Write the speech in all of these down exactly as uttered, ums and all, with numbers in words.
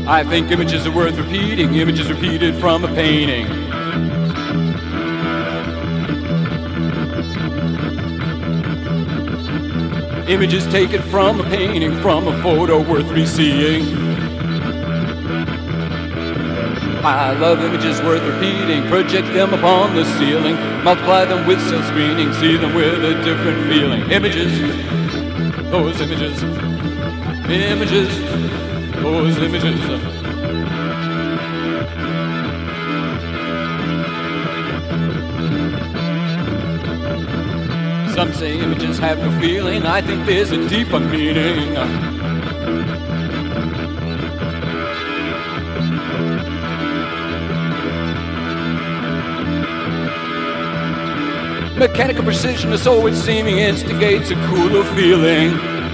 I think images are worth repeating, images repeated from a painting. Images taken from a painting, from a photo worth re-seeing. I love images worth repeating, project them upon the ceiling, multiply them with silk screening, see them with a different feeling. Images, those images, images, those images. Some say images have no feeling, I think there's a deeper meaning. Mechanical precision, or so it's seeming, instigates a cooler feeling.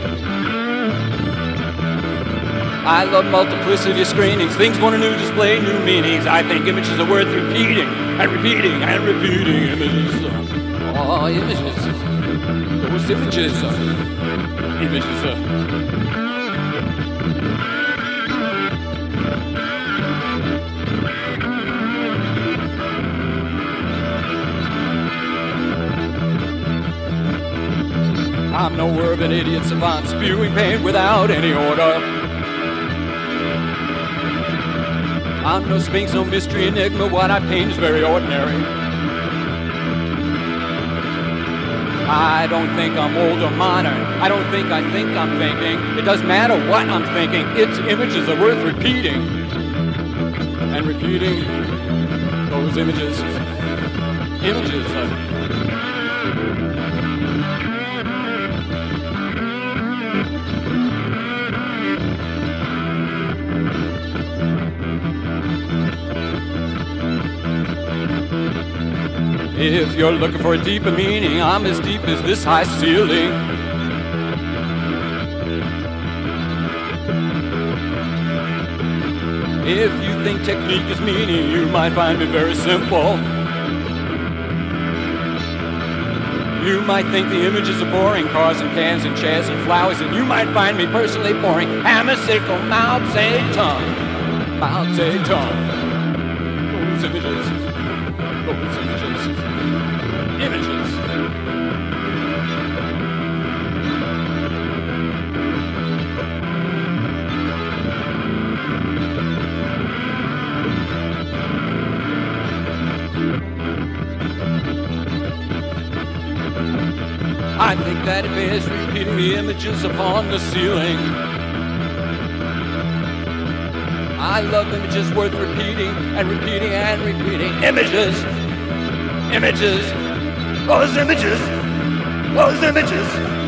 I love multiplicity of screenings, things want a new display, new meanings. I think images are worth repeating, and repeating, and repeating. Images, oh, images, those images, uh, images, uh. I'm no urban idiot savant, spewing pain without any order. I'm no sphinx, no mystery enigma, what I paint is very ordinary. I don't think I'm old or modern, I don't think I think I'm thinking. It doesn't matter what I'm thinking, its images are worth repeating. And repeating those images, images of If you're looking for a deeper meaning, I'm as deep as this high ceiling. If you think technique is meaning, you might find me very simple. You might think the images are boring, cars and cans and chairs and flowers, and you might find me personally boring. Hammer, sickle, Mao Zedong, Mao Zedong. Those images, those images, images. I think that it bears repeating the images upon the ceiling. I love images worth repeating and repeating and repeating. Images, images, those images, those images.